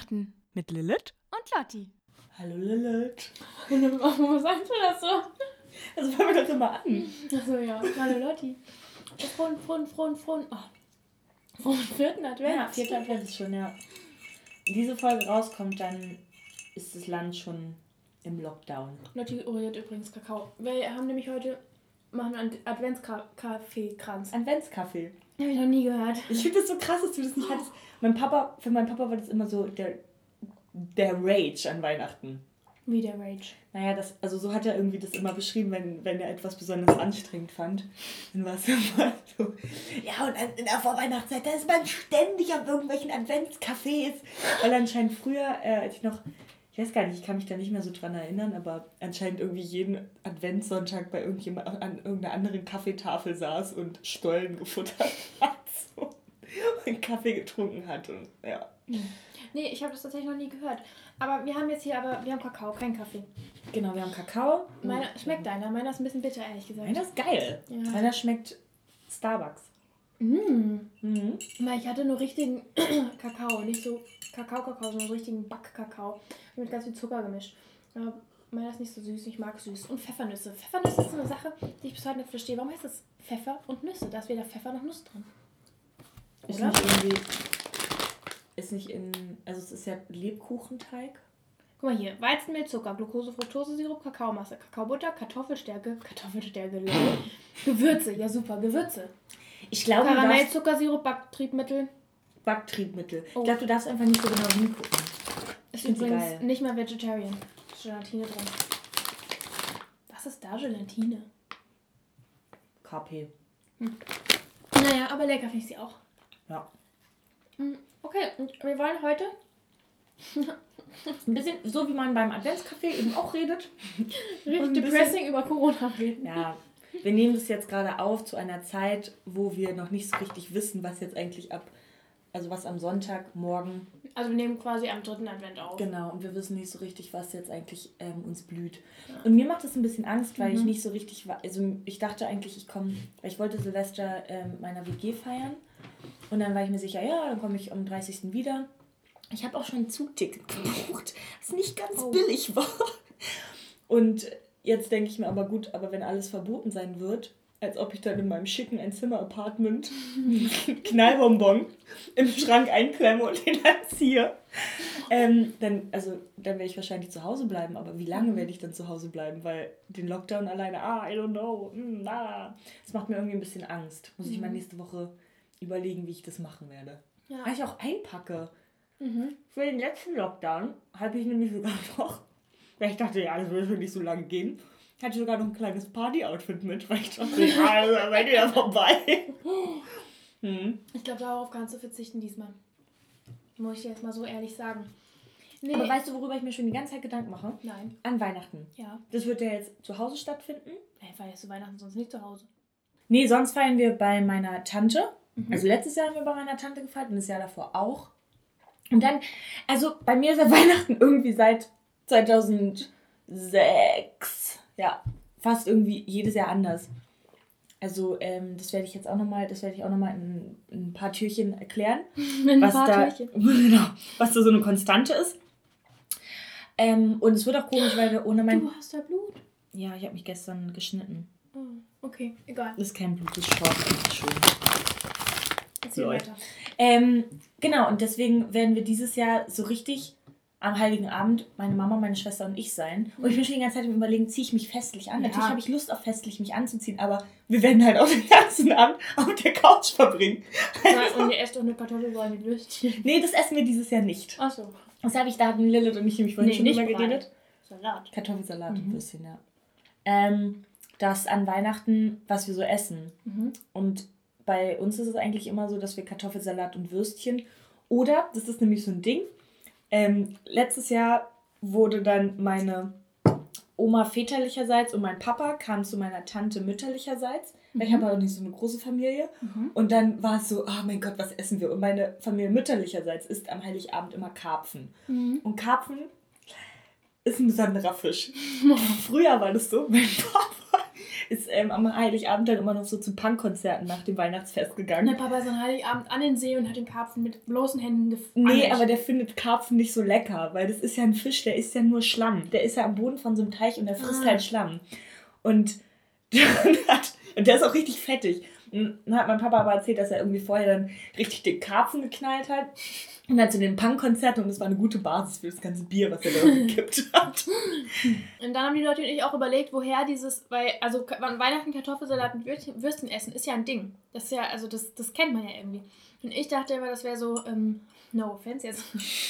Weihnachten mit Lilith und Lotti. Hallo Lilith. Warum sagst du das so? Das fangen wir doch immer an. Achso, ja. Hallo Lotti. Frohen vierten Advent. Ja, 4. Advent ist schon, ja. Wenn diese Folge rauskommt, dann ist das Land schon im Lockdown. Lotti rührt übrigens Kakao. Wir haben nämlich heute einen Adventskaffee-Kranz. Adventskaffee. Habe ich noch nie gehört. Ich finde das so krass, dass du das nicht hattest. Für meinen Papa war das immer so der Rage an Weihnachten. Wie der Rage. Naja, so hat er irgendwie das immer beschrieben, wenn er etwas besonders anstrengend fand. Dann war es immer so, ja, und in der Vorweihnachtszeit, da ist man ständig auf irgendwelchen Adventscafés. Weil anscheinend früher, als ich weiß gar nicht, ich kann mich da nicht mehr so dran erinnern, aber anscheinend irgendwie jeden Adventssonntag bei irgendjemand an irgendeiner anderen Kaffeetafel saß und Stollen gefuttert hat so, und Kaffee getrunken hat. Und, ja. Nee, ich habe das tatsächlich noch nie gehört. Aber wir haben jetzt hier, wir haben Kakao, kein Kaffee. Genau, wir haben Kakao. Schmeckt deiner? Meiner ist ein bisschen bitter, ehrlich gesagt. Meiner ist geil. Ja. Meiner schmeckt Starbucks. Mhm. Ich hatte nur richtigen Kakao, nicht so Kakao, sondern richtigen Backkakao. Mit ganz viel Zucker gemischt. Meiner ist nicht so süß, ich mag süß. Und Pfeffernüsse. Pfeffernüsse ist so eine Sache, die ich bis heute nicht verstehe. Warum heißt das Pfeffer und Nüsse? Da ist weder Pfeffer noch Nuss drin. Oder? Also es ist ja Lebkuchenteig. Guck mal hier, Weizenmehl, Zucker, Glucose, Fructosesirup, Kakaomasse, Kakaobutter, Kartoffelstärke, Gewürze, ja super, Gewürze. Ich glaube, Karamell, Zuckersirup, Backtriebmittel. Oh. Ich glaube, du darfst einfach nicht so genau hingucken. Ist übrigens geil. Nicht mal Vegetarian. Ist Gelatine drin. Was ist da Gelatine? KP. Naja, aber lecker finde ich sie auch. Ja. Okay, und wir wollen heute ein bisschen so, wie man beim Adventskaffee eben auch redet. Richtig depressing über Corona reden. Ja, wir nehmen das jetzt gerade auf zu einer Zeit, wo wir noch nicht so richtig wissen, was jetzt eigentlich was am Sonntagmorgen... Also wir nehmen quasi am 3. Advent auf. Genau, und wir wissen nicht so richtig, was jetzt eigentlich uns blüht. Ja. Und mir macht das ein bisschen Angst, weil ich nicht so richtig... Also ich dachte eigentlich, ich wollte Silvester meiner WG feiern. Und dann war ich mir sicher, ja, dann komme ich am 30. wieder. Ich habe auch schon ein Zugticket gebucht, was nicht ganz billig war. Und jetzt denke ich mir aber gut, aber wenn alles verboten sein wird, als ob ich dann in meinem schicken Einzimmer-Apartment Knallbonbon im Schrank einklemme und den dann ziehe, dann werde ich wahrscheinlich zu Hause bleiben. Aber wie lange werde ich dann zu Hause bleiben? Weil den Lockdown alleine, I don't know, das macht mir irgendwie ein bisschen Angst. Muss ich mal nächste Woche überlegen, wie ich das machen werde. Ja. Weil ich auch einpacke. Für den letzten Lockdown habe ich nämlich sogar noch, weil ich dachte, ja, das würde schon nicht so lange gehen, hatte ich sogar noch ein kleines Party-Outfit mit, weil ich dachte, ja, das ist wieder vorbei. Ich glaube, darauf kannst du verzichten diesmal. Muss ich dir jetzt mal so ehrlich sagen. Nee. Aber weißt du, worüber ich mir schon die ganze Zeit Gedanken mache? Nein. An Weihnachten. Ja. Das wird ja jetzt zu Hause stattfinden. Feierst du Weihnachten sonst nicht zu Hause? Nee, sonst feiern wir bei meiner Tante. Also letztes Jahr haben wir bei meiner Tante gefeiert und das Jahr davor auch. Und dann, also bei mir ist ja Weihnachten irgendwie seit 2006, ja, fast irgendwie jedes Jahr anders. Also das werde ich jetzt auch nochmal, in ein paar Türchen erklären. Was da so eine Konstante ist. Und es wird auch komisch, weil wir ohne mein... Du hast da Blut? Ja, ich habe mich gestern geschnitten. Oh, okay, egal. Das ist kein Blut, das ist Sport, das ist schön. Erzähl weiter. Genau, und deswegen werden wir dieses Jahr so richtig am Heiligen Abend meine Mama, meine Schwester und ich sein. Und ich bin schon die ganze Zeit im Überlegen, ziehe ich mich festlich an? Ja. Natürlich habe ich Lust auf festlich mich anzuziehen, aber wir werden halt auch den ganzen Abend auf der Couch verbringen. Ja, und ihr esst doch eine Kartoffelbrei mit Würstchen. Nee, das essen wir dieses Jahr nicht. Ach so. Da hatten Lilith und ich nämlich vorhin schon drüber geredet. Salat. Kartoffelsalat und Würstchen, ja. Das an Weihnachten, was wir so essen. Und bei uns ist es eigentlich immer so, dass wir Kartoffelsalat und Würstchen oder, das ist nämlich so ein Ding, letztes Jahr wurde dann meine Oma väterlicherseits und mein Papa kam zu meiner Tante mütterlicherseits, weil ich habe auch nicht so eine große Familie. Und dann war es so, oh mein Gott, was essen wir? Und meine Familie mütterlicherseits isst am Heiligabend immer Karpfen. Und Karpfen ist ein besonderer Fisch. Früher war das so, mein Papa, ist am Heiligabend dann immer noch so zu Punkkonzerten nach dem Weihnachtsfest gegangen. Mein Papa ist an Heiligabend an den See und hat den Karpfen mit bloßen Händen gefangen. Nee, aber der findet Karpfen nicht so lecker, weil das ist ja ein Fisch, der ist ja nur Schlamm. Der ist ja am Boden von so einem Teich und der frisst halt Schlamm. Und der ist auch richtig fettig. Und dann hat mein Papa aber erzählt, dass er irgendwie vorher dann richtig den Karpfen geknallt hat. Und dann zu den Punkkonzerten und das war eine gute Basis für das ganze Bier, was er da gekippt hat. Und dann haben die Leute und ich auch überlegt, woher dieses, weil, also an Weihnachten Kartoffelsalat mit Würstchen essen ist ja ein Ding. Das ist ja, also das kennt man ja irgendwie. Und ich dachte immer, das wäre so, no offense jetzt,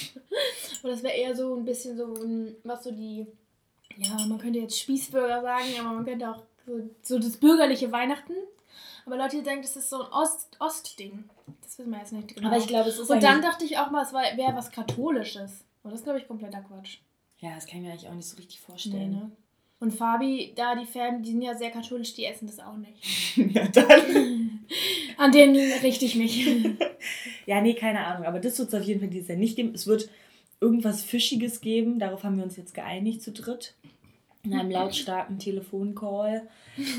aber das wäre eher so ein bisschen so, was so die, ja, man könnte jetzt Spießbürger sagen, aber man könnte auch so das bürgerliche Weihnachten. Aber Leute denken, das ist so ein Ostding. Das wissen wir jetzt nicht genau. Aber ich glaube, es ist und dann dachte ich auch mal, es wäre was Katholisches. Und das ist, glaube ich, kompletter Quatsch. Ja, das kann ich mir eigentlich auch nicht so richtig vorstellen. Nee, ne? Und Fabi, da die Fan, die sind ja sehr katholisch, die essen das auch nicht. Ja, dann. An denen richte ich mich. Ja, nee, keine Ahnung. Aber das wird es auf jeden Fall dieses Jahr nicht geben. Es wird irgendwas Fischiges geben. Darauf haben wir uns jetzt geeinigt zu dritt. In einem lautstarken Telefoncall.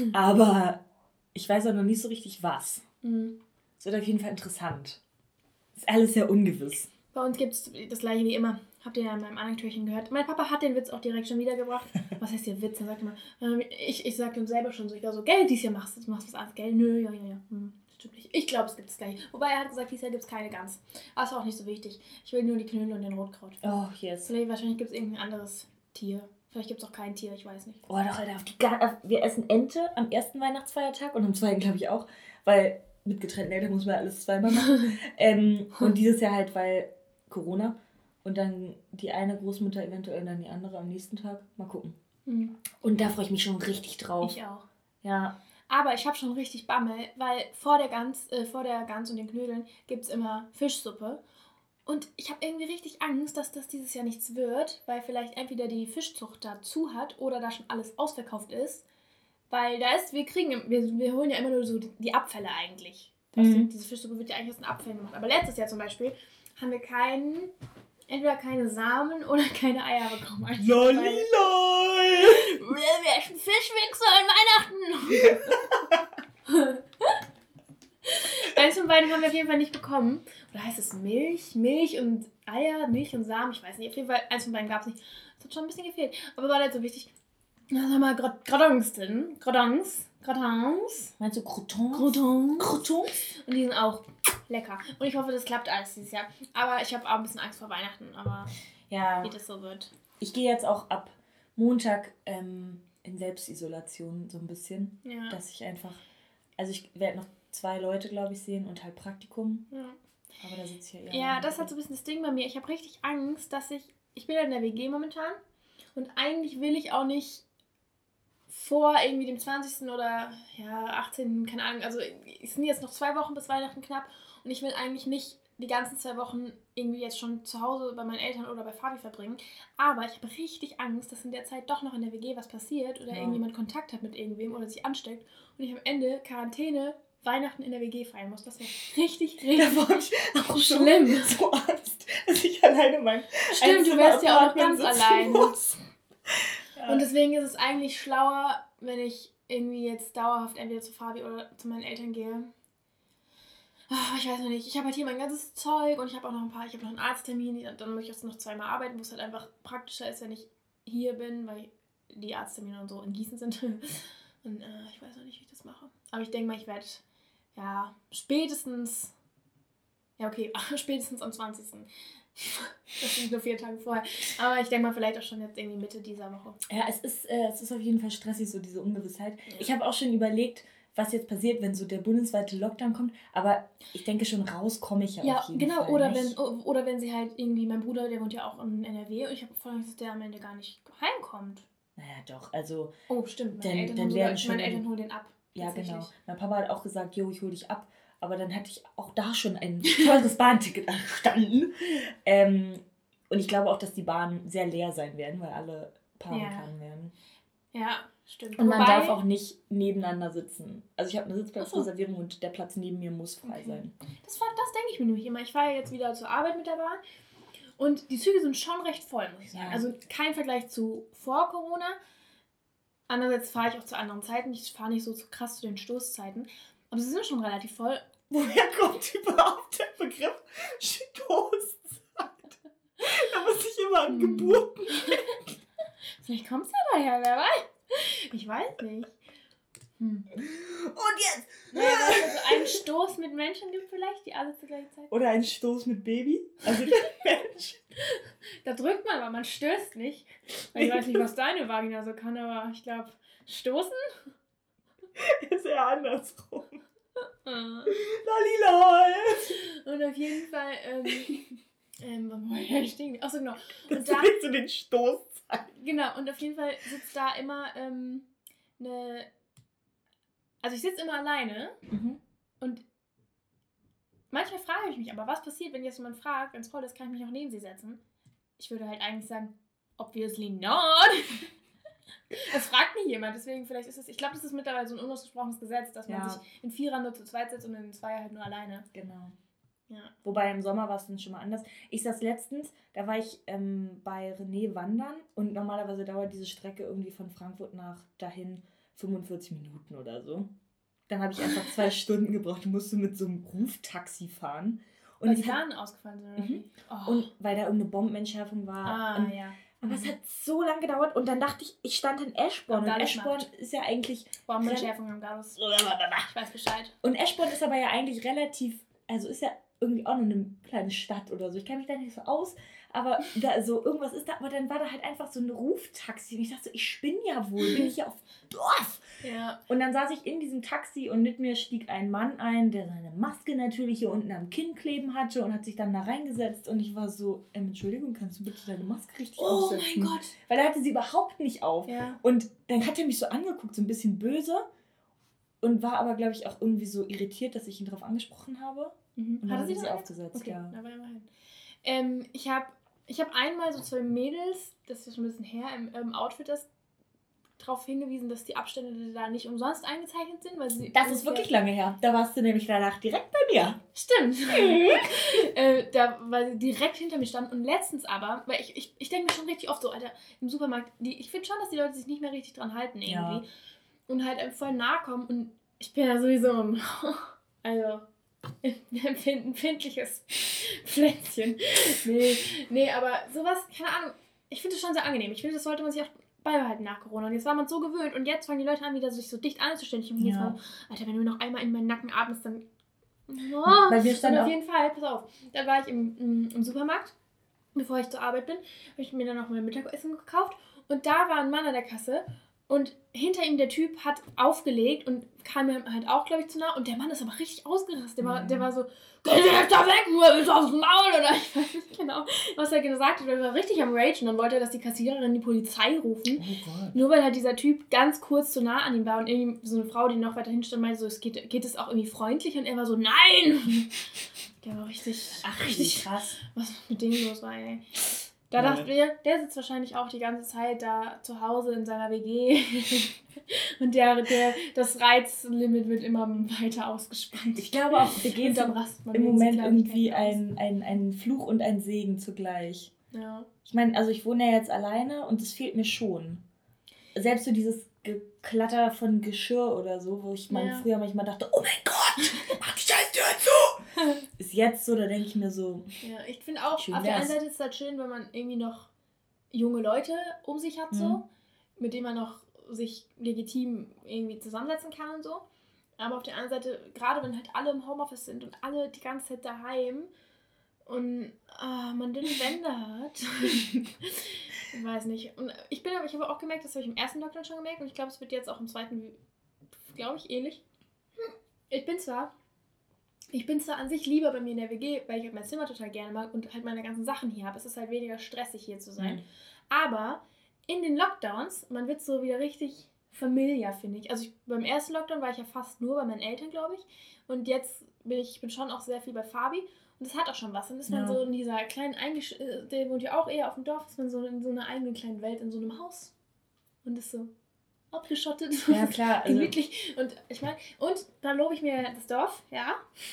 Aber ich weiß auch noch nicht so richtig was. Es wird auf jeden Fall interessant. Ist alles sehr ungewiss. Bei uns gibt es das gleiche wie immer. Habt ihr ja in meinem anderen Türchen gehört. Mein Papa hat den Witz auch direkt schon wiedergebracht. Was heißt hier Witz? Er sagt immer, ich sagte ihm selber schon so, ich war so, gell, dieses Jahr machst du was anderes, gell? Nö, ja. Stimmt nicht. Ich glaube, es gibt das gleiche. Wobei er hat gesagt, dieses Jahr gibt es keine Gans. Aber ist auch nicht so wichtig. Ich will nur die Knödel und den Rotkraut. Oh, yes. Wahrscheinlich gibt es irgendein anderes Tier. Vielleicht gibt es auch kein Tier, ich weiß nicht. Oh, doch, Alter, wir essen Ente am ersten Weihnachtsfeiertag und am zweiten, glaube ich, auch. Weil mit getrennten Eltern muss man alles zweimal machen. Und dieses Jahr halt, weil Corona. Und dann die eine Großmutter eventuell und dann die andere am nächsten Tag. Mal gucken. Und da freue ich mich schon richtig drauf. Ich auch. Ja. Aber ich habe schon richtig Bammel, weil vor der Gans und den Knödeln gibt es immer Fischsuppe. Und ich habe irgendwie richtig Angst, dass das dieses Jahr nichts wird, weil vielleicht entweder die Fischzucht da zu hat oder da schon alles ausverkauft ist. Weil wir holen ja immer nur so die Abfälle eigentlich. Diese Fischsuppe wird ja eigentlich aus den Abfällen gemacht. Aber letztes Jahr zum Beispiel haben wir entweder keine Samen oder keine Eier bekommen. Lolilol! Wir essen Fischwichser an Weihnachten! Eins von beiden haben wir auf jeden Fall nicht bekommen. Oder heißt es Milch und Eier, Milch und Samen? Ich weiß nicht. Auf jeden Fall, eins von beiden gab es nicht. Das hat schon ein bisschen gefehlt. Aber war nicht so wichtig. Da haben wir Gratons drin. Gratons. Meinst du Croutons? Croutons. Und die sind auch lecker. Und ich hoffe, das klappt alles dieses Jahr. Aber ich habe auch ein bisschen Angst vor Weihnachten. Aber ja, wie das so wird. Ich gehe jetzt auch ab Montag in Selbstisolation so ein bisschen. Ja. Dass ich einfach... Also ich werde noch 2 Leute, glaube ich, sehen und halt Praktikum. Ja. Aber da sitze ich ja eher... Ja, das hat so ein bisschen das Ding bei mir. Ich habe richtig Angst, dass ich bin ja in der WG momentan und eigentlich will ich auch nicht vor irgendwie dem 20. oder 18., keine Ahnung, also es sind jetzt noch 2 Wochen bis Weihnachten knapp und ich will eigentlich nicht die ganzen 2 Wochen irgendwie jetzt schon zu Hause bei meinen Eltern oder bei Fabi verbringen, aber ich habe richtig Angst, dass in der Zeit doch noch in der WG was passiert oder irgendjemand Kontakt hat mit irgendwem oder sich ansteckt und ich am Ende Quarantäne Weihnachten in der WG feiern muss. Das wäre richtig auch schlimm. So Angst, dass ich alleine mein Stimmt, du wärst ja auch noch ganz allein. Ja. Und deswegen ist es eigentlich schlauer, wenn ich irgendwie jetzt dauerhaft entweder zu Fabi oder zu meinen Eltern gehe. Ich weiß noch nicht. Ich habe halt hier mein ganzes Zeug und ich habe noch einen Arzttermin. Dann möchte ich jetzt noch 2-mal arbeiten, wo es halt einfach praktischer ist, wenn ich hier bin, weil die Arzttermine und so in Gießen sind. Und ich weiß noch nicht, wie ich das mache. Aber ich denke mal, ich werde spätestens am 20. Das sind nur 4 Tage vorher. Aber ich denke mal, vielleicht auch schon jetzt irgendwie Mitte dieser Woche. Ja, es ist auf jeden Fall stressig, so diese Ungewissheit. Ja. Ich habe auch schon überlegt, was jetzt passiert, wenn so der bundesweite Lockdown kommt. Aber ich denke schon, raus komme ich ja auf jeden Fall. Ja, genau. Oder wenn sie halt irgendwie, mein Bruder, der wohnt ja auch in NRW und ich habe vor allem, dass der am Ende gar nicht heimkommt. Naja, doch. Also... Oh, stimmt. Meine Eltern holen den ab. Ja, genau. Mein Papa hat auch gesagt, jo, ich hole dich ab. Aber dann hatte ich auch da schon ein teures Bahnticket erstanden. Und ich glaube auch, dass die Bahnen sehr leer sein werden, weil alle Paaren werden. Ja, stimmt. Und man darf auch nicht nebeneinander sitzen. Also ich habe eine Sitzplatzreservierung und der Platz neben mir muss frei sein. Das denke ich mir nämlich immer. Ich fahre jetzt wieder zur Arbeit mit der Bahn und die Züge sind schon recht voll, muss ich sagen. Ja. Also kein Vergleich zu vor Corona. Andererseits fahre ich auch zu anderen Zeiten. Ich fahre nicht so krass zu den Stoßzeiten. Aber sie sind schon relativ voll. Woher kommt überhaupt der Begriff Stoßzeit? Da muss ich immer an Geburten denken. Vielleicht kommt es ja daher, wer weiß. Ich weiß nicht. Und jetzt! Naja, dass es so einen Stoß mit Menschen gibt vielleicht, die alle zur gleichen Zeit. Oder ein Stoß mit Baby. Also Mensch. Da drückt man, aber man stößt nicht. Ich weiß nicht, was deine Vagina so kann, aber ich glaube, stoßen? Ist eher andersrum. Lalilal! Und auf jeden Fall, wo war ich stehen? Achso, genau. Und da zu den Stoßzeiten. Genau, und auf jeden Fall sitzt da immer also ich sitze immer alleine und manchmal frage ich mich aber, was passiert, wenn jetzt jemand fragt, wenn es voll ist, kann ich mich auch neben sie setzen? Ich würde halt eigentlich sagen, obviously not. Das fragt nie jemand, deswegen vielleicht ist es, ich glaube, das ist mittlerweile so ein unausgesprochenes Gesetz, dass man sich in Vierern nur zu zweit sitzt und in Zweier halt nur alleine. Genau. Ja. Wobei im Sommer war es dann schon mal anders. Ich saß letztens, da war ich bei René wandern und normalerweise dauert diese Strecke irgendwie von Frankfurt nach dahin 45 Minuten oder so. Dann habe ich einfach 2 Stunden gebraucht und musste mit so einem Ruftaxi fahren. Und weil die Bahnen ausgefallen sind, oder wie? Oh. Und weil da irgendeine Bombenentschärfung war. Ja. Aber es hat so lange gedauert und dann dachte ich stand in Eschborn. Und Eschborn ist ja eigentlich... Bombenentschärfung am Gallus. Ich weiß Bescheid. Und Eschborn ist aber ja eigentlich relativ... Also ist ja irgendwie auch nur eine kleine Stadt oder so. Ich kenne mich da nicht so aus, aber da so irgendwas ist da. Aber dann war da halt einfach so ein Ruftaxi. Und ich dachte so, ich spinne ja wohl. Bin ich hier auf Dorf? Ja. Und dann saß ich in diesem Taxi und mit mir stieg ein Mann ein, der seine Maske natürlich hier unten am Kinn kleben hatte und hat sich dann da reingesetzt. Und ich war so, Entschuldigung, kannst du bitte deine Maske richtig aufsetzen? Oh mein Gott. Weil er hatte sie überhaupt nicht auf. Ja. Und dann hat er mich so angeguckt, so ein bisschen böse. Und war aber, glaube ich, auch irgendwie so irritiert, dass ich ihn darauf angesprochen habe. Und dann hat sie aufgesetzt, okay. ja. Aber immerhin. Ich hab einmal so 2 Mädels, das ist schon ein bisschen her, im Outfit darauf hingewiesen, dass die Abstände da nicht umsonst eingezeichnet sind. Weil sie das ist wirklich lange her. Da warst du nämlich danach direkt bei mir. Stimmt. Weil sie direkt hinter mir standen. Und letztens aber, weil ich denke mir schon richtig oft so, Alter, im Supermarkt, ich finde schon, dass die Leute sich nicht mehr richtig dran halten irgendwie. Ja. Und halt einem voll nahe kommen. Und ich bin ja sowieso also empfindliches Pflänzchen. Nee, aber sowas, keine Ahnung, ich finde es schon sehr angenehm. Ich finde, das sollte man sich auch beibehalten nach Corona. Und jetzt war man so gewöhnt und jetzt fangen die Leute an, wieder sich so dicht anzustellen. Ich jetzt mal, Alter, wenn du noch einmal in meinen Nacken atmest, dann... Bei mir stand auf jeden Fall, pass auf, da war ich im Supermarkt, bevor ich zur Arbeit bin, habe ich mir dann noch mein Mittagessen gekauft und da war ein Mann an der Kasse und hinter ihm der Typ hat aufgelegt und kam mir halt auch, glaube ich, zu nah. Und der Mann ist aber richtig ausgerastet. Der war so, geh jetzt da weg, nur bist aufs Maul. Oder ich weiß nicht genau, was er gesagt hat. Er war richtig am Rage. Und dann wollte er, dass die Kassiererin die Polizei rufen. Oh Gott. Nur weil halt dieser Typ ganz kurz zu nah an ihm war. Und irgendwie so eine Frau, die noch weiter hinstand, meinte so, es geht es auch irgendwie freundlich. Und er war so, nein! Der war richtig krass. Was mit dem los war, ey. Da dachten wir, der sitzt wahrscheinlich auch die ganze Zeit da zu Hause in seiner WG und das Reizlimit wird immer weiter ausgespannt. Ich glaube auch, WG ist im Moment irgendwie ein Fluch und ein Segen zugleich. Ja. Ich meine, also ich wohne ja jetzt alleine und das fehlt mir schon. Selbst so dieses Geklatter von Geschirr oder so, wo ich früher manchmal dachte, oh mein Gott, mach die Scheißtür zu! Ist jetzt so, da denke ich mir so. Ja, ich finde auch, auf der einen Seite ist es halt schön, wenn man irgendwie noch junge Leute um sich hat, so, mit denen man noch sich legitim irgendwie zusammensetzen kann und so. Aber auf der anderen Seite, gerade wenn halt alle im Homeoffice sind und alle die ganze Zeit daheim und man dünne Wände hat. Ich weiß nicht. Und ich habe auch gemerkt, das habe ich im ersten Lockdown schon gemerkt und ich glaube, es wird jetzt auch im zweiten, glaube ich, ähnlich. Ich bin zwar an sich lieber bei mir in der WG, weil ich halt mein Zimmer total gerne mag und halt meine ganzen Sachen hier habe. Es ist halt weniger stressig, hier zu sein. Aber in den Lockdowns, man wird so wieder richtig familiar, finde ich. Also beim ersten Lockdown war ich ja fast nur bei meinen Eltern, glaube ich. Und jetzt bin ich schon auch sehr viel bei Fabi. Und das hat auch schon was. Dann ist man so in dieser kleinen, der wohnt ja auch eher auf dem Dorf, ist man so in so einer eigenen kleinen Welt, in so einem Haus. Und ist so abgeschottet. Ja, klar. Also gemütlich. Und ich meine, und da lobe ich mir das Dorf, ja.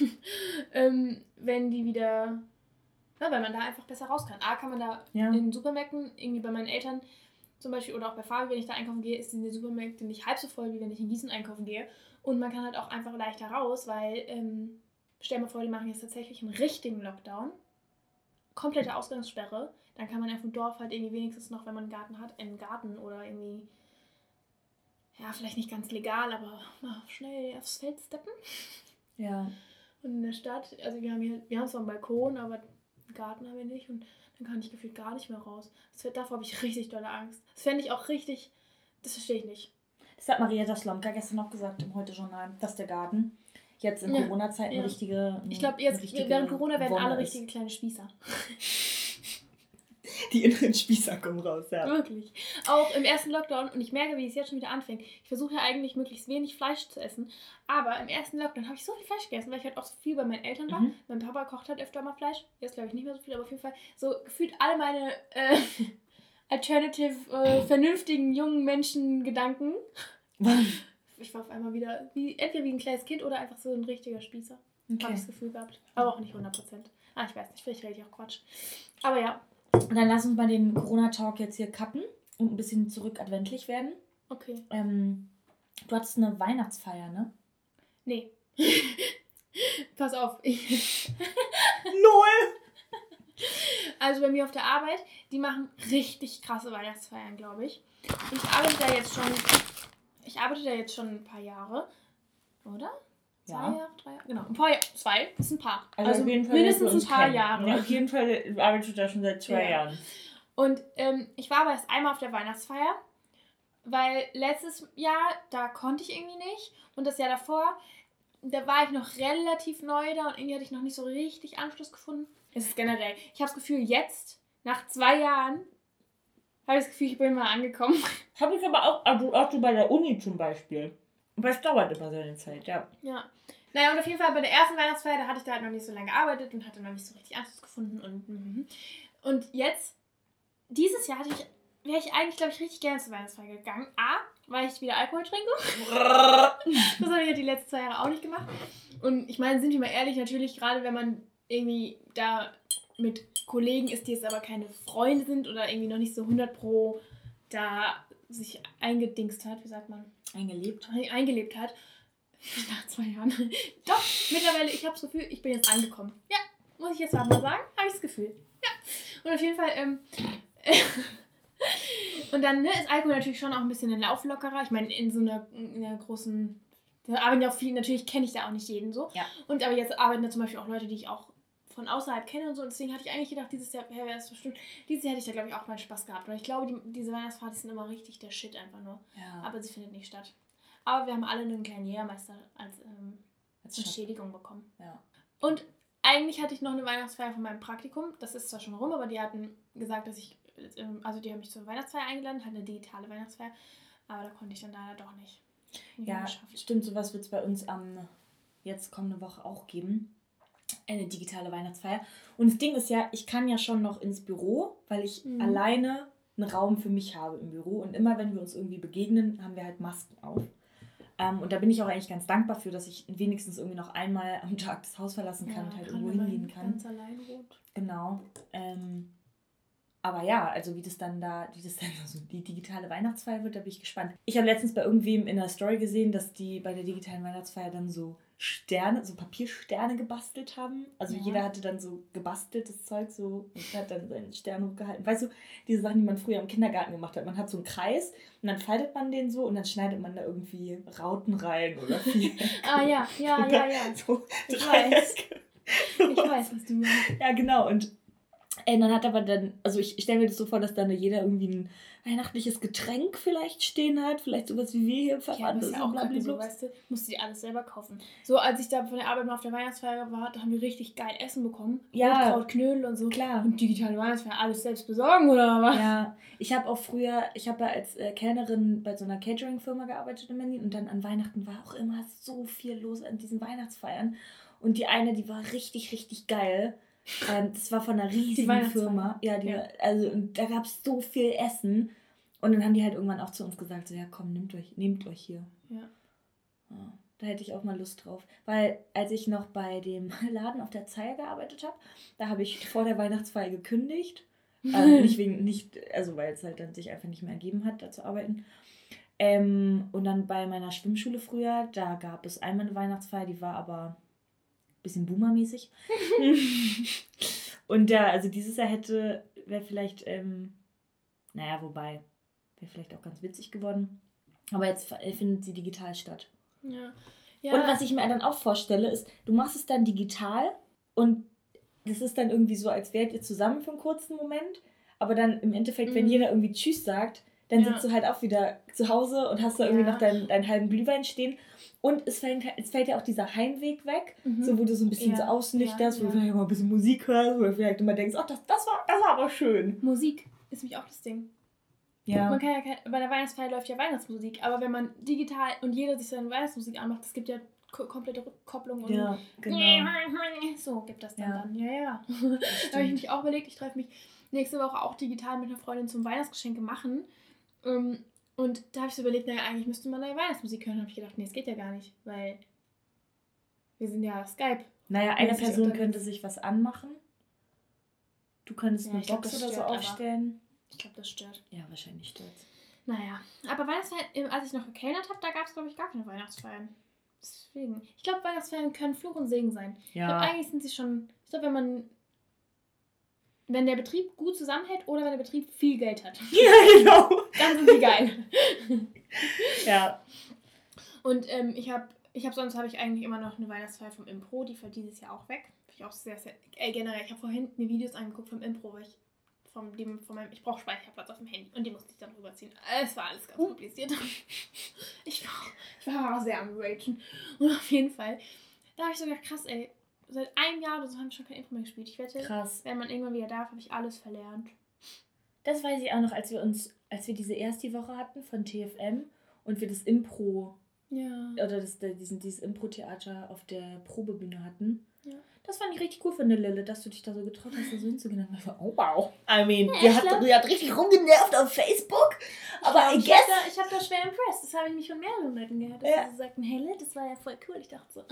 Wenn die wieder, weil man da einfach besser raus kann. Kann man da in Supermärkten, irgendwie bei meinen Eltern, zum Beispiel, oder auch bei Fabi, wenn ich da einkaufen gehe, sind die Supermärkte nicht halb so voll, wie wenn ich in Gießen einkaufen gehe. Und man kann halt auch einfach leichter raus, weil, stell dir mal vor, die machen jetzt tatsächlich einen richtigen Lockdown. Komplette Ausgangssperre. Dann kann man ja vom Dorf halt irgendwie wenigstens noch, wenn man einen Garten hat, einen Garten oder irgendwie, ja, vielleicht nicht ganz legal, aber schnell aufs Feld steppen. Ja. Und in der Stadt, also wir haben zwar einen Balkon, aber einen Garten haben wir nicht und dann kann ich gefühlt gar nicht mehr raus. Davor habe ich richtig dolle Angst. Das fände ich auch richtig, das verstehe ich nicht. Das hat Marietta Slomka gestern noch gesagt im Heute-Journal, dass der Garten jetzt in Corona-Zeiten eine richtige... Ich glaube, jetzt während Corona werden alle richtige kleine Spießer. Die inneren Spießer kommen raus, ja. Wirklich. Auch im ersten Lockdown, und ich merke, wie es jetzt schon wieder anfängt, ich versuche ja eigentlich möglichst wenig Fleisch zu essen, aber im ersten Lockdown habe ich so viel Fleisch gegessen, weil ich halt auch so viel bei meinen Eltern war. Mein Papa kocht halt öfter mal Fleisch, jetzt glaube ich nicht mehr so viel, aber auf jeden Fall so gefühlt alle meine vernünftigen jungen Menschen Gedanken. Ich war auf einmal wieder entweder wie ein kleines Kind oder einfach so ein richtiger Spießer. Okay. Habe ich das Gefühl gehabt. Aber auch nicht 100%. Ich weiß nicht, vielleicht rede ich auch Quatsch. Aber ja. Und dann lass uns mal den Corona-Talk jetzt hier cutten und ein bisschen zurück adventlich werden. Okay. Du hattest eine Weihnachtsfeier, ne? Nee. Pass auf. LOL! Also bei mir auf der Arbeit, die machen richtig krasse Weihnachtsfeiern, glaube ich. Und ich arbeite da jetzt schon ein paar Jahre. Oder? 2 Jahre, 3 Jahre? Genau, ein paar Jahre. 2, das ist ein paar. Also auf jeden Fall mindestens ein paar Jahre. Ja, auf jeden Fall arbeitest du da schon seit 2 Jahren. Und ich war aber erst einmal auf der Weihnachtsfeier, weil letztes Jahr, da konnte ich irgendwie nicht. Und das Jahr davor, da war ich noch relativ neu da und irgendwie hatte ich noch nicht so richtig Anschluss gefunden. Es ist generell, ich habe das Gefühl, jetzt, nach 2 Jahren, habe ich das Gefühl, ich bin mal angekommen. Habe ich aber auch so bei der Uni zum Beispiel. Aber es dauert immer seine Zeit, ja. Ja. Naja, und auf jeden Fall bei der ersten Weihnachtsfeier, da hatte ich da halt noch nicht so lange gearbeitet und hatte noch nicht so richtig Anschluss gefunden. Und jetzt, dieses Jahr wäre ich eigentlich, glaube ich, richtig gerne zur Weihnachtsfeier gegangen. Weil ich wieder Alkohol trinke. Das habe ich ja die letzten 2 Jahre auch nicht gemacht. Und ich meine, sind wir mal ehrlich, natürlich, gerade wenn man irgendwie da mit Kollegen ist, die jetzt aber keine Freunde sind oder irgendwie noch nicht so 100% da sich eingedingst hat, wie sagt man? Eingelebt hat. Nach 2 Jahren. Doch, mittlerweile, ich habe das Gefühl, ich bin jetzt angekommen. Ja, muss ich jetzt mal sagen, habe ich das Gefühl. Ja. Und auf jeden Fall, und dann ist Alkohol natürlich schon auch ein bisschen ein Lauflockerer. Ich meine, in so einer großen, da arbeiten ja auch viele, natürlich kenne ich da auch nicht jeden so. Ja. Und aber jetzt arbeiten da zum Beispiel auch Leute, die ich auch von außerhalb kenne und so. Und deswegen hatte ich eigentlich gedacht, dieses Jahr wäre es bestimmt. Dieses Jahr hätte ich da, glaube ich, auch mal Spaß gehabt. Weil ich glaube, diese Weihnachtspartys sind immer richtig der Shit einfach nur. Ja. Aber sie findet nicht statt. Aber wir haben alle einen kleinen Jägermeister als Entschädigung bekommen. Ja. Und eigentlich hatte ich noch eine Weihnachtsfeier von meinem Praktikum. Das ist zwar schon rum, aber die hatten gesagt, dass die haben mich zur Weihnachtsfeier eingeladen, hatten eine digitale Weihnachtsfeier. Aber da konnte ich dann leider doch nicht. Ja, stimmt, sowas wird es bei uns jetzt kommende Woche auch geben. Eine digitale Weihnachtsfeier. Und das Ding ist ja, ich kann ja schon noch ins Büro, weil ich alleine einen Raum für mich habe im Büro. Und immer, wenn wir uns irgendwie begegnen, haben wir halt Masken auf. Und da bin ich auch eigentlich ganz dankbar für, dass ich wenigstens irgendwie noch einmal am Tag das Haus verlassen kann und halt irgendwo hingehen kann. Ganz allein wohnt. Genau. Aber ja, also wie das dann so die digitale Weihnachtsfeier wird, da bin ich gespannt. Ich habe letztens bei irgendwem in der Story gesehen, dass die bei der digitalen Weihnachtsfeier dann so Papiersterne gebastelt haben. Also jeder hatte dann so gebasteltes Zeug so und hat dann seinen Stern hochgehalten. Weißt du, diese Sachen, die man früher im Kindergarten gemacht hat. Man hat so einen Kreis und dann faltet man den so und dann schneidet man da irgendwie Rauten rein oder Vierecke. Ja. So ich weiß, was du meinst. Ja, genau. Und dann hat aber also ich stelle mir das so vor, dass dann jeder irgendwie ein weihnachtliches Getränk vielleicht stehen hat, vielleicht sowas wie wir hier verwandt. Ja, das ist ja auch gerade so, weißt du, musst du dir alles selber kaufen. So, als ich da von der Arbeit mal auf der Weihnachtsfeier war, da haben wir richtig geil Essen bekommen. Ja. Rotkraut, Knödel und so. Klar. Und digitale Weihnachtsfeier, alles selbst besorgen, oder was? Ja, ich habe ja als Kellnerin bei so einer Catering-Firma gearbeitet in Berlin und dann an Weihnachten war auch immer so viel los an diesen Weihnachtsfeiern. Und die eine, die war richtig, richtig geil. Das war von einer riesigen Firma. Ja, und da gab es so viel Essen. Und dann haben die halt irgendwann auch zu uns gesagt, so ja komm, nehmt euch hier. Ja. Da hätte ich auch mal Lust drauf. Weil als ich noch bei dem Laden auf der Zeil gearbeitet habe, da habe ich vor der Weihnachtsfeier gekündigt, Weil es halt dann sich einfach nicht mehr ergeben hat, da zu arbeiten. Und dann bei meiner Schwimmschule früher, da gab es einmal eine Weihnachtsfeier, die war aber ein bisschen boomermäßig. Und dieses Jahr wäre vielleicht, wäre vielleicht auch ganz witzig geworden. Aber jetzt findet sie digital statt. Ja. Und was ich mir dann auch vorstelle, ist, du machst es dann digital und das ist dann irgendwie so, als wärt ihr zusammen für einen kurzen Moment. Aber dann im Endeffekt, wenn jeder irgendwie Tschüss sagt, dann sitzt du halt auch wieder zu Hause und hast da irgendwie noch deinen halben Glühwein stehen. Und es fällt ja auch dieser Heimweg weg, so wo du so ein bisschen so ausnüchterst, wo du vielleicht mal ein bisschen Musik hörst, wo du vielleicht immer denkst, ach, das war aber schön. Musik ist nämlich auch das Ding. Ja. Man kann ja bei der Weihnachtsfeier läuft ja Weihnachtsmusik, aber wenn man digital und jeder sich seine Weihnachtsmusik anmacht, es gibt ja komplette Rückkopplung und genau. So gibt das dann. Ja. Da habe ich mich auch überlegt, ich treffe mich nächste Woche auch digital mit einer Freundin zum Weihnachtsgeschenke machen. Und da habe ich so überlegt, eigentlich müsste man eine Weihnachtsmusik hören. Da habe ich gedacht, nee, es geht ja gar nicht, weil wir sind ja Skype. Naja, eine Person könnte sich was anmachen. Du könntest eine Box oder so aufstellen. Ich glaube, das stört. Ja, wahrscheinlich stört's. Naja, aber Weihnachtsfeiern, als ich noch gekellnert habe, da gab es, glaube ich, gar keine Weihnachtsfeiern. Deswegen. Ich glaube, Weihnachtsfeiern können Fluch und Segen sein. Ja. Ich glaube, eigentlich sind sie schon... Ich glaube, wenn der Betrieb gut zusammenhält oder wenn der Betrieb viel Geld hat. Ja, genau. Dann sind sie geil. Ja. Und sonst habe ich eigentlich immer noch eine Weihnachtsfeier vom Impro, die fällt dieses Jahr auch weg. Finde ich auch sehr, sehr... generell, ich habe vorhin mir Videos angeguckt vom Impro, weil ich brauche Speicherplatz auf dem Handy und die musste ich dann rüberziehen. Es war alles ganz kompliziert. Ich war sehr am Ragen. Und auf jeden Fall, da habe ich so gedacht, krass, ey, seit einem Jahr oder so haben wir schon kein Impro mehr gespielt. Ich wette, wenn man irgendwann wieder darf, habe ich alles verlernt. Das weiß ich auch noch, als wir diese erste Woche hatten von TFM und wir das Impro oder dieses Impro-Theater auf der Probebühne hatten. Ja. Das fand ich richtig cool von der Lille, dass du dich da so getraut hast, da so hinzugehen. Und ich war, oh wow. I mean, ihr habt richtig rumgenervt auf Facebook. Aber ich habe da schwer impressed. Das habe ich mich von mehreren Leuten gehört. Dass sie sagten, hey Lill, das war ja voll cool. Ich dachte so.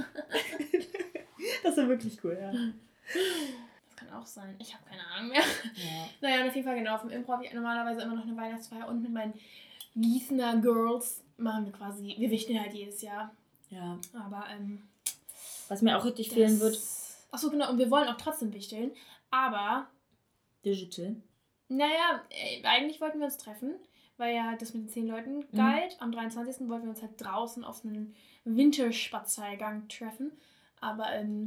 Das war wirklich cool, ja. Das kann auch sein. Ich habe keine Ahnung mehr. Ja. Naja, und auf jeden Fall genau. Auf dem Impro habe ich normalerweise immer noch eine Weihnachtsfeier. Und mit meinen Gießener Girls machen wir wichteln halt jedes Jahr. Ja. Aber, was mir auch richtig fehlen wird. Achso, genau. Und wir wollen auch trotzdem wichteln. Aber... Digital? Naja, eigentlich wollten wir uns treffen, weil ja das mit den 10 Leuten galt. Am 23. wollten wir uns halt draußen auf einen Winterspaziergang treffen. Aber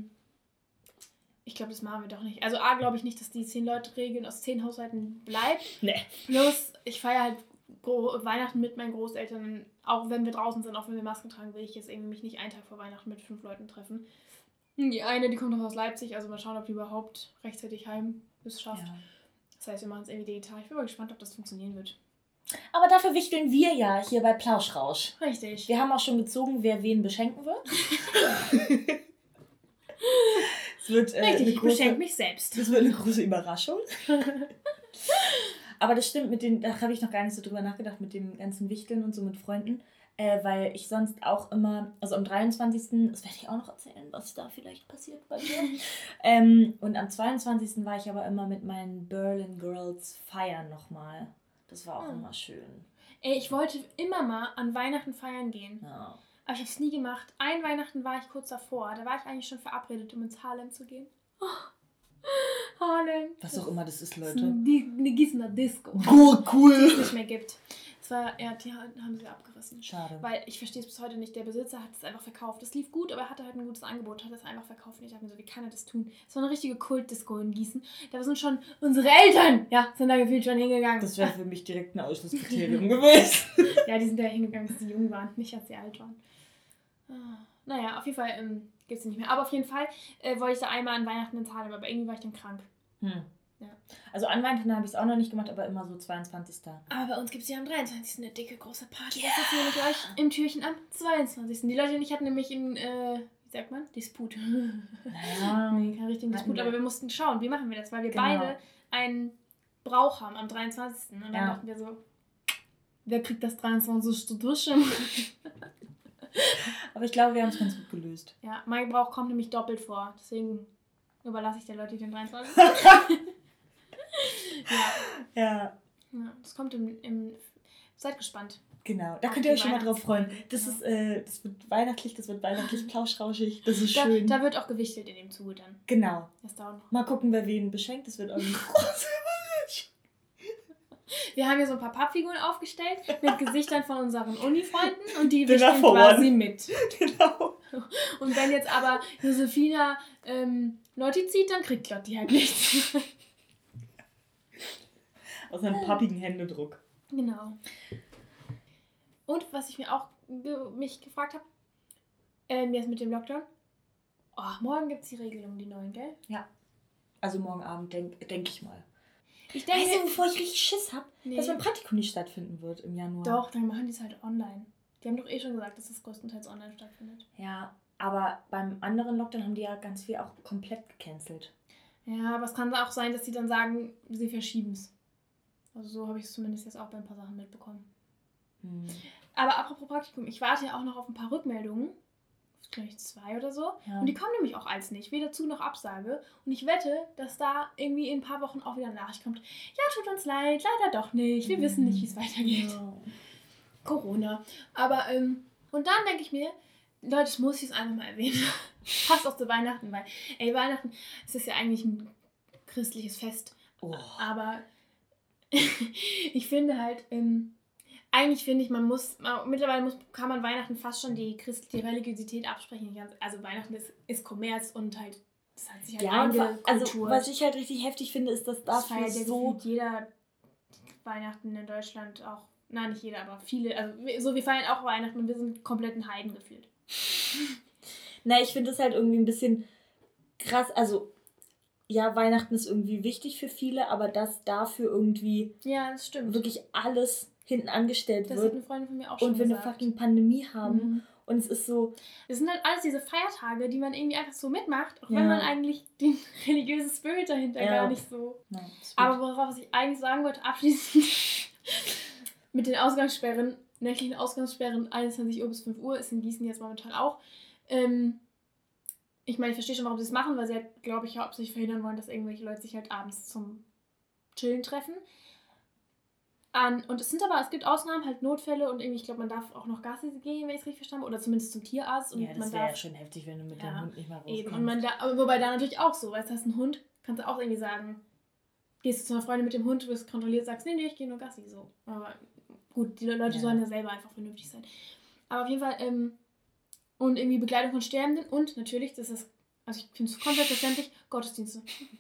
ich glaube, das machen wir doch nicht. Also glaube ich nicht, dass die 10-Leute-Regeln aus 10 Haushalten bleibt. Nee. Plus, ich feiere halt Weihnachten mit meinen Großeltern. Auch wenn wir draußen sind, auch wenn wir Masken tragen, will ich jetzt irgendwie mich nicht einen Tag vor Weihnachten mit 5 Leuten treffen. Die eine, die kommt noch aus Leipzig, also mal schauen, ob die überhaupt rechtzeitig heim es schafft. Ja. Das heißt, wir machen es irgendwie digital. Ich bin mal gespannt, ob das funktionieren wird. Aber dafür wichteln wir ja hier bei Plauschrausch. Richtig. Wir haben auch schon gezogen, wer wen beschenken wird. Es wird richtig, ich beschenke mich selbst. Das wird eine große Überraschung. Aber das stimmt, da habe ich noch gar nicht so drüber nachgedacht, mit dem ganzen Wichteln und so mit Freunden. Weil ich sonst auch immer, also am 23., das werde ich auch noch erzählen, was da vielleicht passiert bei mir. Und am 22. war ich aber immer mit meinen Berlin Girls feiern nochmal. Das war auch immer schön. Ey, ich wollte immer mal an Weihnachten feiern gehen. Ja. Aber ich habe es nie gemacht. Ein Weihnachten war ich kurz davor. Da war ich eigentlich schon verabredet, um ins Harlem zu gehen. Oh. Harlem. Was auch immer das ist, Leute. Eine Gießener Disco. Oh, cool. Die es nicht mehr gibt. Die haben sie abgerissen. Schade. Weil ich verstehe es bis heute nicht. Der Besitzer hat es einfach verkauft. Das lief gut, aber er hatte halt ein gutes Angebot. Hat es einfach verkauft. Und ich dachte mir so, wie kann er das tun? Es war eine richtige Kultdisco in Gießen. Da sind schon unsere Eltern, sind da gefühlt schon hingegangen. Das wäre für mich direkt ein Ausschlusskriterium gewesen. Ja, die sind da hingegangen, als sie jung waren, nicht als sie alt waren. Naja, auf jeden Fall gibt es sie nicht mehr. Aber auf jeden Fall wollte ich da einmal an Weihnachten ins Harlem, aber irgendwie war ich dann krank. Ja. Also an Weihnachten habe ich es auch noch nicht gemacht, aber immer so 22. Aber bei uns gibt es ja am 23. eine dicke, große Party. Das ist nämlich euch im Türchen am 22. Die Leute und ich hatten nämlich einen, wie sagt man? Disput. Naja. Nee, kein richtigen Disput, aber wir mussten schauen, wie machen wir das, weil wir beide einen Brauch haben am 23. Und dann dachten wir so, wer kriegt das 23. durch? Aber ich glaube, wir haben es ganz gut gelöst. Ja, mein Brauch kommt nämlich doppelt vor, deswegen überlasse ich der Leute den 23. Ja. Das kommt seid gespannt. Genau, da könnt ihr euch schon mal drauf freuen. Das wird weihnachtlich plauschrauschig. Das ist schön. Da wird auch gewichtet in dem Zuge dann. Genau. Das dauert noch. Mal gucken, wer wen beschenkt. Das wird auch eine große Überraschung. Wir haben hier so ein paar Pappfiguren aufgestellt mit Gesichtern von unseren Uni-Freunden und die wichteln quasi mit. Genau. Und wenn jetzt aber Josefina Lotti zieht, dann kriegt Lotti halt nichts. Aus einem pappigen Händedruck. Genau. Und was ich mir auch mich gefragt habe, jetzt mit dem Lockdown, morgen gibt es die Regelung, die neuen, gell? Ja. Also morgen Abend, denk ich mal. Ich denke, weißt du, bevor ich richtig Schiss habe, dass mein Praktikum nicht stattfinden wird im Januar. Doch, dann machen die es halt online. Die haben doch schon gesagt, dass das größtenteils online stattfindet. Ja, aber beim anderen Lockdown haben die ja ganz viel auch komplett gecancelt. Ja, aber es kann auch sein, dass sie dann sagen, sie verschieben es. Also so habe ich es zumindest jetzt auch bei ein paar Sachen mitbekommen. Aber apropos Praktikum, ich warte ja auch noch auf ein paar Rückmeldungen. Vielleicht 2 oder so. Ja. Und die kommen nämlich auch als nicht. Weder Zu- noch Absage. Und ich wette, dass da irgendwie in ein paar Wochen auch wieder eine Nachricht kommt. Ja, tut uns leid, leider doch nicht. Wir wissen nicht, wie es weitergeht. Ja. Corona. Aber, und dann denke ich mir, Leute, das muss ich jetzt einfach mal erwähnen. Passt auch zu Weihnachten, weil, Weihnachten, es ist ja eigentlich ein christliches Fest. Oh. Aber ich finde halt, mittlerweile kann man Weihnachten fast schon die Religiosität absprechen. Also Weihnachten ist Kommerz und halt, das hat sich halt eingekulturt. Also was ich halt richtig heftig finde, ist, dass dafür das so jeder Weihnachten in Deutschland auch, nein, nicht jeder, aber viele, also so, wir feiern auch Weihnachten und wir sind komplett ein Heiden gefühlt. Na, ich finde das halt irgendwie ein bisschen krass, also ja, Weihnachten ist irgendwie wichtig für viele, aber dass dafür irgendwie das stimmt. wirklich alles hinten angestellt wird. Das hat eine Freundin von mir auch schon gesagt. Und wir eine fucking Pandemie haben. Mhm. Und es ist so... Das sind halt alles diese Feiertage, die man irgendwie einfach so mitmacht, auch wenn man eigentlich den religiösen Spirit dahinter gar nicht so... Nein, aber worauf ich eigentlich sagen wollte, abschließend mit den Ausgangssperren, nächtlichen Ausgangssperren, 21 Uhr bis 5 Uhr, ist in Gießen jetzt momentan auch. Ich meine, ich verstehe schon, warum sie es machen, weil sie halt, glaube ich, hauptsächlich verhindern wollen, dass irgendwelche Leute sich halt abends zum Chillen treffen. Und es gibt Ausnahmen, halt Notfälle und irgendwie, ich glaube, man darf auch noch Gassi gehen, wenn ich es richtig verstanden habe, oder zumindest zum Tierarzt. Und das wäre ja schon heftig, wenn du mit dem Hund nicht mal rauskommst. Eben. Und aber wobei da natürlich auch so, weißt du, hast einen Hund, kannst du auch irgendwie sagen, gehst du zu einer Freundin mit dem Hund, du wirst kontrolliert, sagst, nee, ich gehe nur Gassi, so. Aber gut, die Leute sollen ja selber einfach vernünftig sein. Aber auf jeden Fall, und irgendwie Begleitung von Sterbenden und natürlich, also ich finde es komplett verständlich, Gottesdienste.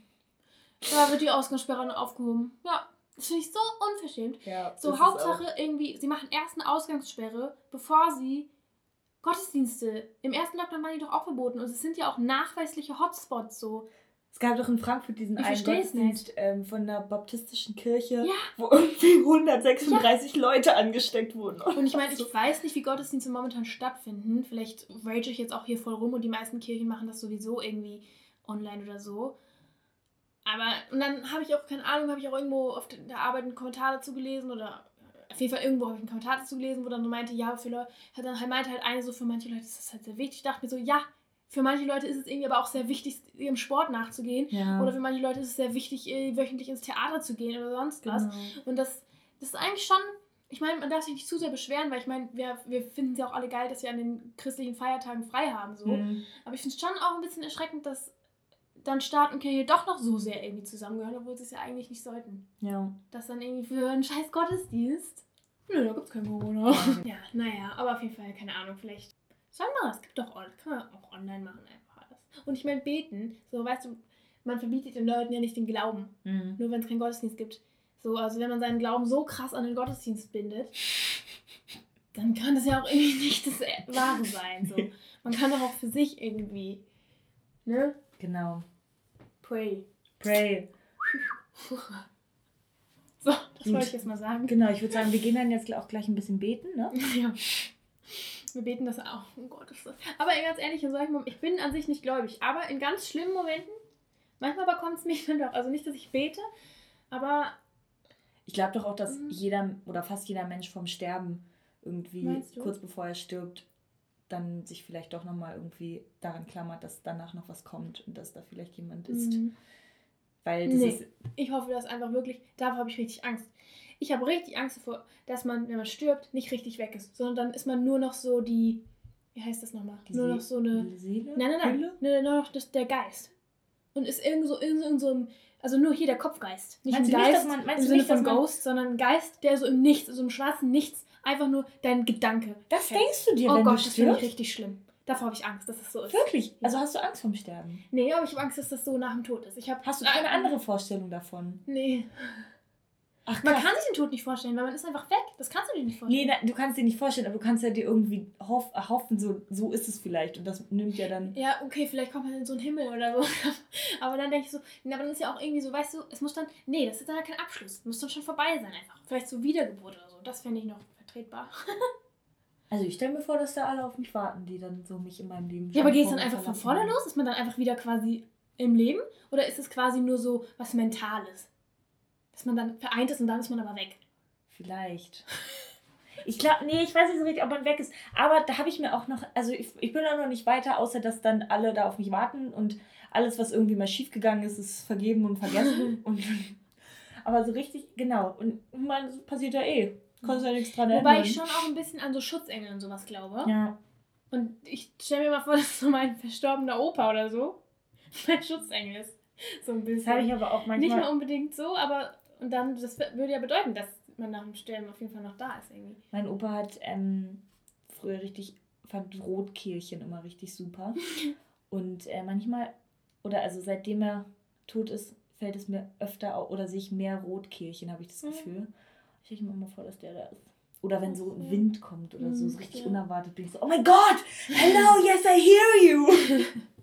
Da wird die Ausgangssperre aufgehoben. Ja. Das finde ich so unverschämt. Ja, so Hauptsache irgendwie, sie machen erst eine Ausgangssperre, bevor sie Gottesdienste. Im ersten Lockdown waren die doch auch verboten. Und es sind ja auch nachweisliche Hotspots so. Es gab doch in Frankfurt diesen einen Gottesdienst von der baptistischen Kirche, wo irgendwie 136 Leute angesteckt wurden. Und ich meine, ich weiß nicht, wie Gottesdienste momentan stattfinden. Vielleicht rage ich jetzt auch hier voll rum und die meisten Kirchen machen das sowieso irgendwie online oder so. Aber, und dann habe ich auch, keine Ahnung, habe ich auch irgendwo auf der Arbeit einen Kommentar dazu gelesen oder auf jeden Fall irgendwo habe ich einen Kommentar dazu gelesen, wo dann so meinte, ja, meinte halt eine so, für manche Leute ist das halt sehr wichtig. Ich dachte mir so, ja, für manche Leute ist es irgendwie aber auch sehr wichtig, ihrem Sport nachzugehen. Ja. Oder für manche Leute ist es sehr wichtig, wöchentlich ins Theater zu gehen oder sonst was. Und das ist eigentlich schon, ich meine, man darf sich nicht zu sehr beschweren, weil ich meine, wir finden es ja auch alle geil, dass wir an den christlichen Feiertagen frei haben. So. Aber ich finde es schon auch ein bisschen erschreckend, dass dann Staat und Kirche doch noch so sehr irgendwie zusammengehören, obwohl sie es ja eigentlich nicht sollten. Ja. Das dann irgendwie für einen scheiß Gottesdienst. Nö, da gibt's kein Corona. Ja, naja, aber auf jeden Fall, keine Ahnung, vielleicht. Sag mal, es gibt doch, kann man auch online machen, einfach alles. Und ich meine, beten, so, weißt du, man verbietet den Leuten ja nicht den Glauben. Nur wenn es keinen Gottesdienst gibt. So, also wenn man seinen Glauben so krass an den Gottesdienst bindet, dann kann das ja auch irgendwie nicht das Wahre sein. So. Man kann doch auch für sich irgendwie, ne? Genau. Pray. So, das wollte ich jetzt mal sagen. Genau, ich würde sagen, wir gehen dann jetzt auch gleich ein bisschen beten, ne? Ja. Wir beten das auch. Oh Gott, ist das. Aber ganz ehrlich, in solchen Momenten, ich bin an sich nicht gläubig, aber in ganz schlimmen Momenten, manchmal bekommt es mich dann doch. Also nicht, dass ich bete, aber... Ich glaube doch auch, dass jeder oder fast jeder Mensch vom Sterben irgendwie kurz bevor er stirbt, dann sich vielleicht doch nochmal irgendwie daran klammert, dass danach noch was kommt und dass da vielleicht jemand ist, Weil das ist... Ich hoffe, dass einfach wirklich... Davor habe ich richtig Angst. Ich habe richtig Angst davor, dass man, wenn man stirbt, nicht richtig weg ist. Sondern dann ist man nur noch so die... Wie heißt das nochmal? Nur noch so eine... Seele? Nein. Nur noch der Geist. Und ist irgend so im... Also nur hier der Kopfgeist. Nicht ein Geist im Sinne von Ghost, sondern ein Geist, der so im Nichts, so im schwarzen Nichts, einfach nur dein Gedanke. Das denkst du dir, wenn du stirbst? Oh Gott, das finde ich richtig schlimm. Davor habe ich Angst, dass es so ist. Wirklich? Ja. Also hast du Angst vorm Sterben? Nee, aber ich habe Angst, dass das so nach dem Tod ist. Hast du keine andere Vorstellung davon? Nee. Ach, man kann sich den Tod nicht vorstellen, weil man ist einfach weg. Das kannst du dir nicht vorstellen. Nee, du kannst dir nicht vorstellen, aber du kannst ja dir irgendwie hoffen, so ist es vielleicht. Und das nimmt ja dann... Ja, okay, vielleicht kommt man in so einen Himmel oder so. Aber dann denke ich so, aber dann ist ja auch irgendwie so, weißt du, es muss dann... Nee, das ist dann ja kein Abschluss. Es muss dann schon vorbei sein einfach. Vielleicht so Wiedergeburt oder so. Das fände ich noch vertretbar. Also ich stelle mir vor, dass da alle auf mich warten, die dann so mich in meinem Leben... Ja, aber geht es dann einfach von vorne los? Ist man dann einfach wieder quasi im Leben? Oder ist es quasi nur so was Mentales? Dass man dann vereint ist und dann ist man aber weg. Vielleicht. Ich glaube, ich weiß nicht so richtig, ob man weg ist. Aber da habe ich mir auch noch, also ich bin auch noch nicht weiter, außer dass dann alle da auf mich warten und alles, was irgendwie mal schief gegangen ist, ist vergeben und vergessen. Aber so richtig, genau. Und man, das passiert ja eh. Kannst du ja nichts dran ändern. Wobei ich schon auch ein bisschen an so Schutzengel und sowas glaube. Ja. Und ich stelle mir mal vor, dass so mein verstorbener Opa oder so mein Schutzengel ist. So ein bisschen. Das habe ich aber auch manchmal... Nicht mal unbedingt so, aber... Und dann, das würde ja bedeuten, dass man nach dem Sterben auf jeden Fall noch da ist irgendwie. Mein Opa hat früher fand Rotkehlchen immer richtig super. Und manchmal, oder also seitdem er tot ist, fällt es mir öfter auf, oder sehe ich mehr Rotkehlchen, habe ich das Gefühl. Ich stelle mir immer vor, dass der da ist. Oder wenn so Wind kommt oder so richtig unerwartet, bin ich so, oh mein Gott, hello, yes, I hear you.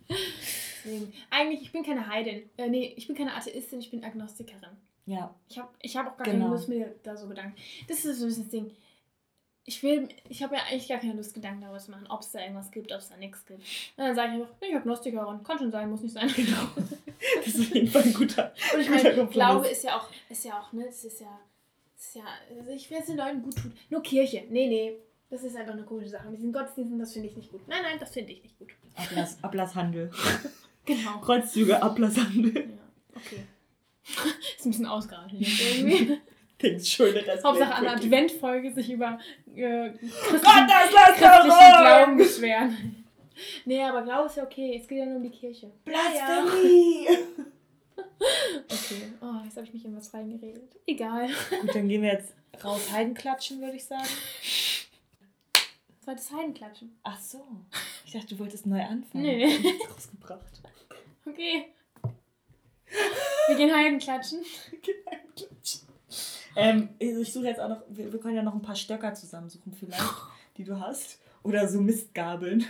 Deswegen, eigentlich, ich bin keine Heidin. Ich bin keine Atheistin, ich bin Agnostikerin. Ja. Ich hab auch gar keine Lust, mir da so Gedanken. Das ist so ein bisschen das Ding. Ich habe ja eigentlich gar keine Lust, Gedanken darüber zu machen, ob es da irgendwas gibt, ob es da nichts gibt. Und dann sage ich einfach, ich bin Agnostikerin. Kann schon sein, muss nicht sein. Genau. Das ist auf jeden Fall ein guter. Und ich meine, Glaube ist ja auch, ne, das ist ja, also ich will es den Leuten gut tun. Nur Kirche. Nee. Das ist einfach eine komische Sache. Mit diesen Gottesdiensten, das finde ich nicht gut. Nein, das finde ich nicht gut. Ablasshandel. Genau. Kreuzzüge, Ablasshandel. Ja, okay. Ist ein bisschen ausgeartet irgendwie. Hauptsache an der Adventfolge sich über christlichen Glauben beschweren. Nee, aber Glaube ist ja okay. Es geht ja nur um die Kirche. Blasphemie! Okay. Oh, jetzt habe ich mich in was reingeredet. Egal. Gut, dann gehen wir jetzt raus Heidenklatschen, würde ich sagen. Was war das Heidenklatschen? Ach so. Ich dachte, du wolltest neu anfangen. Nee. Ich hab's rausgebracht. Okay. Wir gehen Heidenklatschen. Ich suche jetzt auch noch, wir können ja noch ein paar Stöcker zusammensuchen vielleicht, die du hast. Oder so Mistgabeln.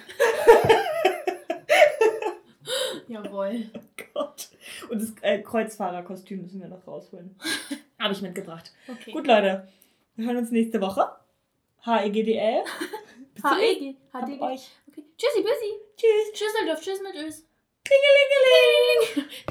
Jawohl. Oh Gott. Und das Kreuzfahrerkostüm müssen wir noch rausholen. Habe ich mitgebracht. Okay. Gut, Leute. Wir hören uns nächste Woche. HEGDL. HEG. Okay. Tschüssi, Büssi. Tschüss. Tschüsseldorf, tschüss mit Ös. Klingelingeling.